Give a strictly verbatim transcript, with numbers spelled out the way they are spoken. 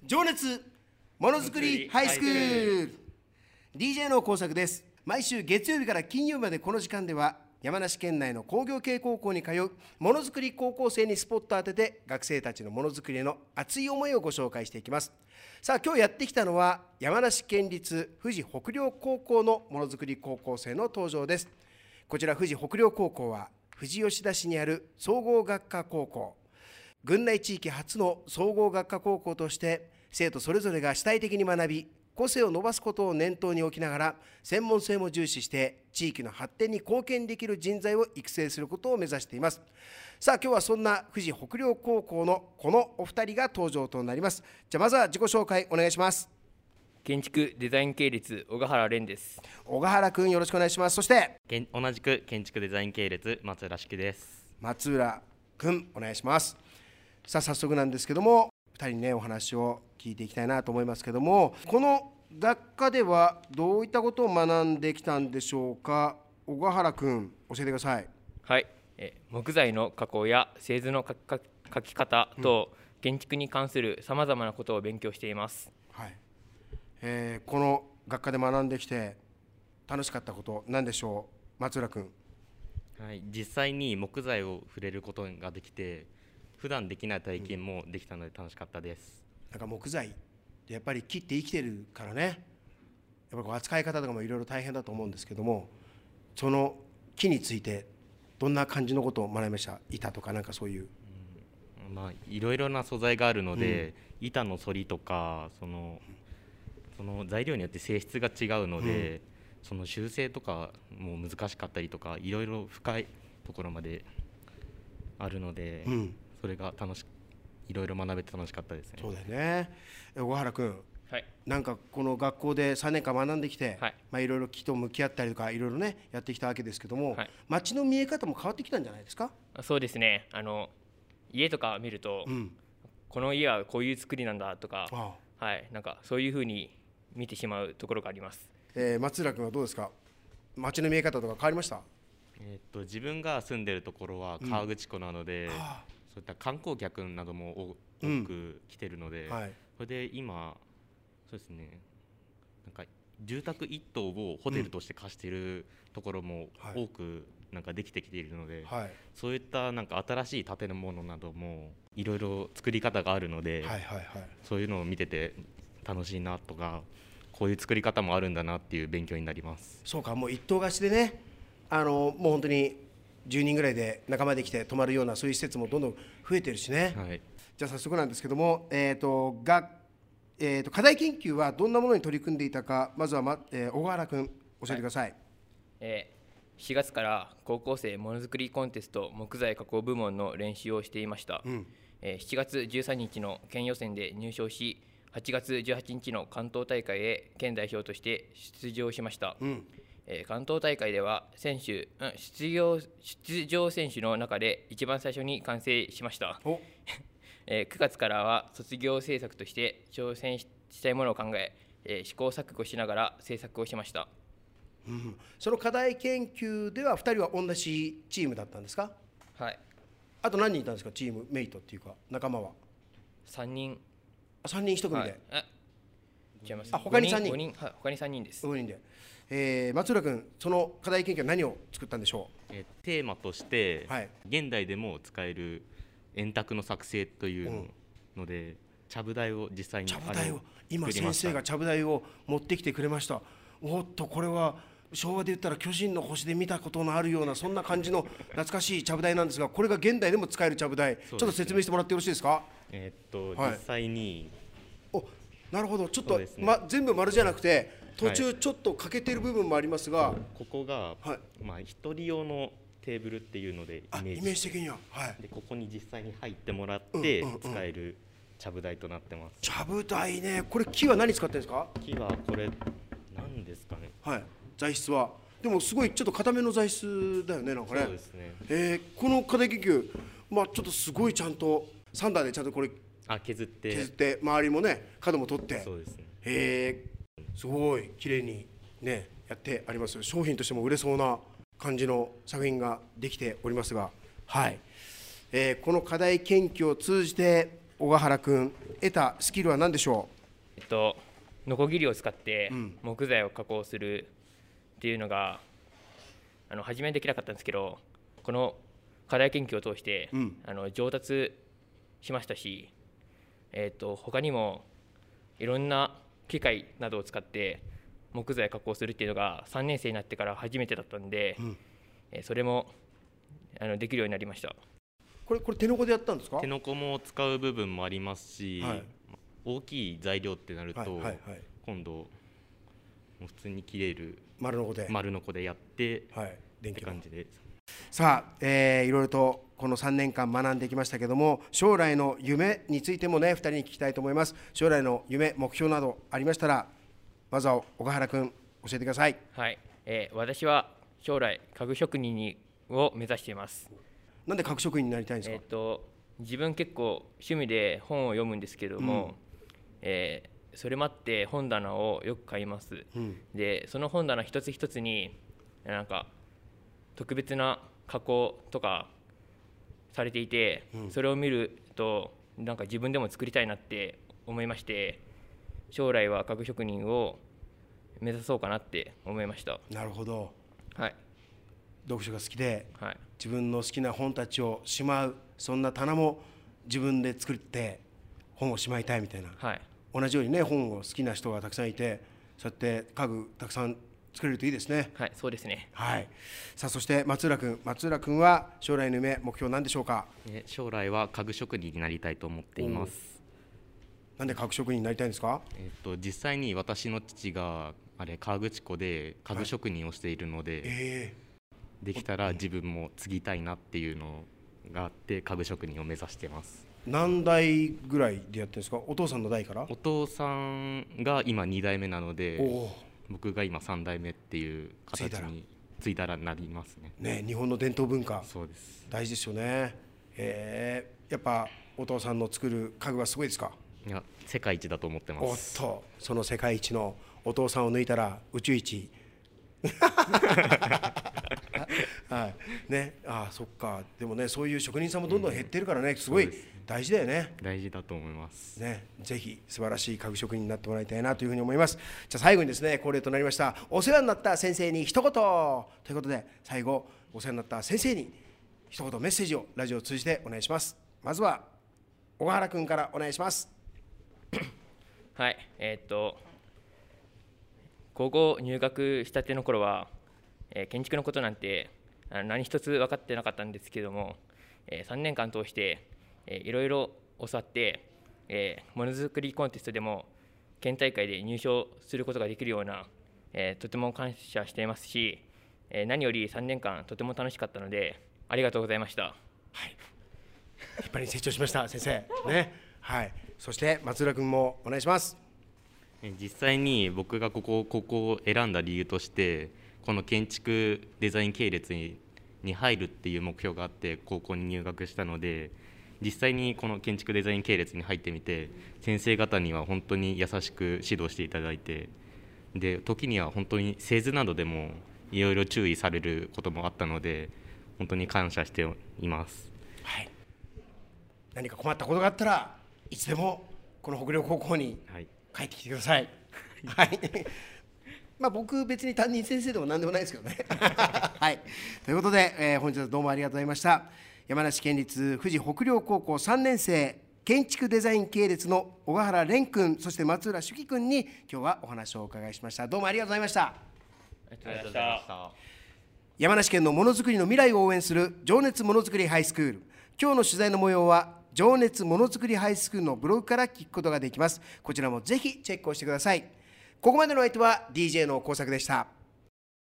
情熱ものづくりハイスクール ディージェー の工作です。毎週月曜日から金曜日までこの時間では山梨県内の工業系高校に通うものづくり高校生にスポットを当てて学生たちのものづくりへの熱い思いをご紹介していきます。さあ今日やってきたのは山梨県立富士北陵高校のものづくり高校生の登場です。こちら富士北陵高校は富士吉田市にある総合学科高校、郡内地域初の総合学科高校として生徒それぞれが主体的に学び個性を伸ばすことを念頭に置きながら専門性も重視して地域の発展に貢献できる人材を育成することを目指しています。さあ今日はそんな富士北陵高校のこのお二人が登場となります。じゃあまずは自己紹介お願いします。 建築デザイン系列小川原蓮です。 小川原くんよろしくお願いします。そして同じく建築デザイン系列松浦敷です。 松浦くんお願いします。さあ早速なんですけどもふたりにねお話を聞いていきたいなと思いますけども、この学科ではどういったことを学んできたんでしょうか。小川原くん教えてください。 はい、え木材の加工や製図の書き書き方と、うん、建築に関するさまざまなことを勉強しています。 はい、えー、この学科で学んできて楽しかったこと何でしょう。松浦くん。 はい、実際に木材を触れることができて普段できない体験もできたので楽しかったです。 うん、なんか木材ってやっぱり木って生きてるからね、やっぱりこう扱い方とかもいろいろ大変だと思うんですけども、その木についてどんな感じのことを学びました。板とかなんかそういう、 うん、まあいろいろな素材があるので、うん、板の反りとかその、その材料によって性質が違うので、うん、その修正とかも難しかったりとかいろいろ深いところまであるので、うん、それが楽しいろいろ学べて楽しかったですね。 そうだよね。小川原君、 はい、 なんかこの学校でさんねんかん学んできて、 はい、 まあいろいろ木と向き合ったりとかいろいろねやってきたわけですけども、 はい、 街の見え方も変わってきたんじゃないですか。 そうですね。あの家とか見ると、うん、この家はこういう作りなんだとか、ああ、はい、なんかそういうふうに見てしまうところがあります。 えー、松浦君はどうですか。街の見え方とか変わりました。 えー、っと自分が住んでるところは河口湖なので、うん、そういった観光客なども多く来てるので、うん、はい、それで今そうですね、なんか住宅一棟をホテルとして貸しているところも多くなんかできてきているので、はい、そういったなんか新しい建物などもいろいろ作り方があるので、はいはいはい、そういうのを見てて楽しいなとか、こういう作り方もあるんだなっていう勉強になります。 そうか、もう一棟貸しでね、あのもう本当にじゅうにんぐらいで仲間で来て泊まるようなそういう施設もどんどん増えてるしね、はい、じゃあ早速なんですけども、えーとがえー、と課題研究はどんなものに取り組んでいたか、まずは、まえー、小川原君教えてください。はい、 えー、しがつから高校生ものづくりコンテスト木材加工部門の練習をしていました。うん、えー、しちがつじゅうさんにちの県予選で入賞し、はちがつじゅうはちにちの関東大会へ県代表として出場しました。うん、えー、関東大会では選手、うん、出場、出場選手の中で一番最初に完成しました。えー、くがつからは卒業制作として挑戦したいものを考ええー、試行錯誤しながら制作をしました。 うん、その課題研究ではふたりは同じチームだったんですか。 はい。 あと何人いたんですか、チームメイトっていうか仲間は。 さんにん。 あ、さんにんひと組で。はい、 あ、違います。 あ、他にさんにん。 ごにん、はい、他にさんにんです。 ごにんで、えー、松浦君、その課題研究は何を作ったんでしょう。えー、テーマとして、はい、現代でも使える円卓の作成というので、うん、ちゃぶ台を実際にちゃぶ台を今先生がちゃぶ台を持ってきてくれました。おっと、これは昭和で言ったら巨人の星で見たことのあるようなそんな感じの懐かしいちゃぶ台なんですが、これが現代でも使えるちゃぶ台、ね、ちょっと説明してもらってよろしいですか。 えー、っと、はい、実際にお、なるほど、ちょっと、ね、ま、全部丸じゃなくて途中ちょっと欠けてる部分もありますが、はい、 ここが、はい、まあ、一人用のテーブルっていうのでイメージ、 イメージ的には、はい、 でここに実際に入ってもらって使えるちゃぶ台となってます。 ちゃぶ台ね。これ木は何使ってるんですか。 木はこれ何ですかね。 はい、材質はでもすごいちょっと固めの材質だよね、なんかね。 そうですね。 えー、この課題研究、まあちょっとすごいちゃんとサンダーでちゃんとこれあ削って削って周りもね角も取って、 そうですね。 えー、すごい綺麗にねやってあります。商品としても売れそうな感じの作品ができておりますが、はい、えー、この課題研究を通じて小川原君得たスキルは何でしょえっとノコギリを使って木材を加工するっていうのが、あの初めはできなかったんですけど、この課題研究を通して、うん、あの上達しましたし、えっと他にもいろんな機械などを使って木材加工するっていうのがさんねん生になってから初めてだったんで、うん、えそれもあのできるようになりました。 これこれ手のこでやったんですか？ 手のこも使う部分もありますし、はい、大きい材料ってなると、はいはいはい、今度もう普通に切れる丸のこで丸のこでやって、はい、 って感じです。 さあ、えー、いろいろとこのさんねんかん学んできましたけども、将来の夢についてもねふたりに聞きたいと思います。将来の夢目標などありましたら、まずは小川原君教えてください。 はい、えー、私は将来家具職人にを目指しています。 なんで家具職人になりたいんですか？ えー、と自分結構趣味で本を読むんですけども、うん、えー、それもあって本棚をよく買います、うん、でその本棚一つ一つになんか特別な加工とかされていて、うん、それを見るとなんか自分でも作りたいなって思いまして、将来は家具職人を目指そうかなって思いました。 なるほど、 はい、 読書が好きで、 はい、 自分の好きな本たちをしまう、そんな棚も自分で作って本をしまいたいみたいな、 はい、 同じようにね本を好きな人がたくさんいて、そうやって家具たくさん作れるといいですね。 はい、そうですね。 はい。さあそして松浦君、松浦君は将来の夢目標何でしょうか？ 将来は家具職人になりたいと思っています。 なんで家具職人になりたいんですか？ えっと実際に私の父があれ河口湖で家具職人をしているので、はい、えー、できたら自分も継ぎたいなっていうのがあって家具職人を目指しています。 何代ぐらいでやってるんですか？お父さんの代から？ お父さんが今に代目なので、僕が今さん代目っていう形に継いだらなりますね。 ね、日本の伝統文化、 そうです、 大事ですよね。えー、やっぱお父さんの作る家具はすごいですか？ いや、世界一だと思ってます。 おっと、その世界一のお父さんを抜いたら宇宙一はいね、ああそっか。でもね、そういう職人さんもどんどん減ってるからね、すごい大事だよね。 大事だと思いますね。ぜひ素晴らしい家具職人になってもらいたいなというふうに思います。じゃあ最後にですね、恒例となりましたお世話になった先生に一言ということで、最後お世話になった先生に一言メッセージをラジオを通じてお願いします。まずは小川原君からお願いします。 はい、えー、っと高校入学したての頃は、えー、建築のことなんて何一つ分かってなかったんですけども、えー、さんねんかん通して、えー、いろいろ教わって、えー、ものづくりコンテストでも県大会で入賞することができるような、えー、とても感謝していますし、えー、何よりさんねんかんとても楽しかったのでありがとうございました。はい、 立派に成長しました先生ね。はい、そして松浦君もお願いします。 実際に僕がここここを選んだ理由として、この建築デザイン系列にに入るっていう目標があって高校に入学したので、実際にこの建築デザイン系列に入ってみて、先生方には本当に優しく指導していただいて、で時には本当に製図などでもいろいろ注意されることもあったので、本当に感謝しています。 はい、何か困ったことがあったらいつでもこの北陵高校に帰ってきてください。はい、まあ僕別に担任先生でも何でもないですけどね。はい、ということで、えー、本日はどうもありがとうございました。山梨県立富士北陵高校さんねん生建築デザイン系列の小川原蓮君、そして松浦朱樹君に今日はお話をお伺いしました。どうもありがとうございました。 ありがとうございました。 山梨県のものづくりの未来を応援する情熱ものづくりハイスクール、今日の取材の模様は情熱ものづくりハイスクールのブログから聞くことができます。こちらもぜひチェックをしてください。ここまでの相手は ディージェー の工作でした。